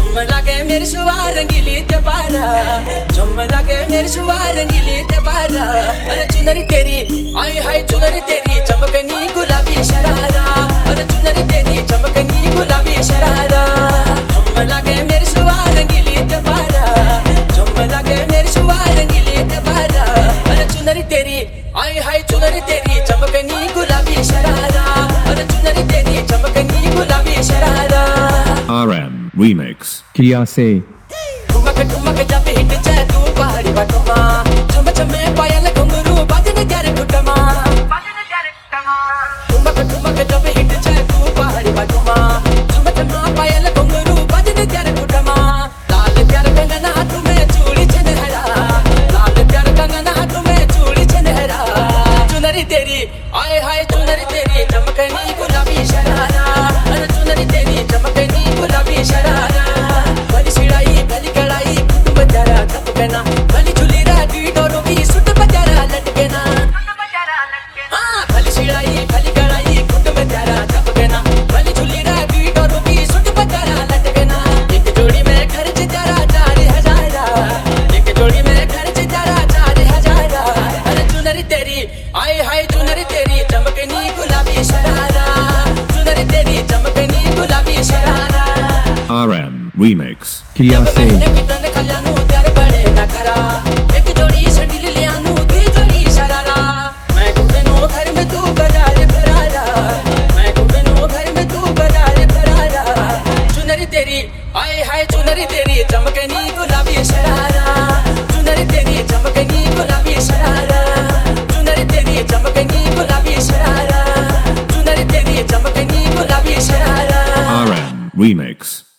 लगे मेरी शुवार रंगीली ते बारा, झुम लगे मेरी शुवार रंगीली ते बारा। अरे चुनरी तेरी आई हाय चुनरी तेरी चमकनी गुलाबी शरारा। अरे चुनरी तेरी चमकनी गुलाबी शरारा। झुम लगे मेरी शुवार रंगीली ते बारा, झुम लगे मेरी शुवार रंगीली ते बारा। अरे चुनरी तेरी आई हाय चुनरी तेरी चमकनी गुलाबी शरारा। अरे चुनरी तेरी चमकनी गुलाबी शरारा। RM Remix किया से ठुमक ठुमक जब हिट जाए तू पहाड़ी बटमा, झम झमे पायल घुंघरू बाजने त्यारे ठुटमा। ठुमक ठुमक जब हिट जाए तू पहाड़ी बटमा, झम झमे पायल घुंघरू बाजने त्यारे ठुटमा। लाल प्यार कंगन हाथ में चूड़ी छनहरा, लाल प्यार कंगन हाथ में चूड़ी छनहरा। चुनरी तेरी आए हाय चुनरी तेरी चमकनी गुलाबी शरारा। अरे चुनरी तेरी चमकनी गुलाबी शरारा। भली सिड़ाई भली कड़ाई खुद बजारा टपकना, भली झुली राडी डोरों की सुट बजारा लटकना। हाँ भली सिड़ाई भली कड़ाई खुद बजारा टपकना, भली झुली राडी डोरों की सुट बजारा लटकना। एक जोड़ी में खर्च तेरा 4,000, एक जोड़ी में खर्च तेरा 4,000। अरे चुनरी तेरी आए हाय चुनरी तेरी चमकनी गुलाबी शरारा। चुनरी तेरी चमकनी गुलाबी शरारा। RM Remix किया से एक जोड़ी सैंडल ले आनू दी जोड़ी शरारा। मैं घूमनो घर में तू बाजार फरारा, मैं घूमनो घर में तू बाजार फरारा। चुनरी तेरी आए हाय चुनरी तेरी चमकनी गुलाबी शरारा। चुनरी तेरी चमकनी गुलाबी शरारा। चुनरी तेरी चमकनी गुलाबी शरारा। चुनरी तेरी चमकनी गुलाबी शरारा। RM Remix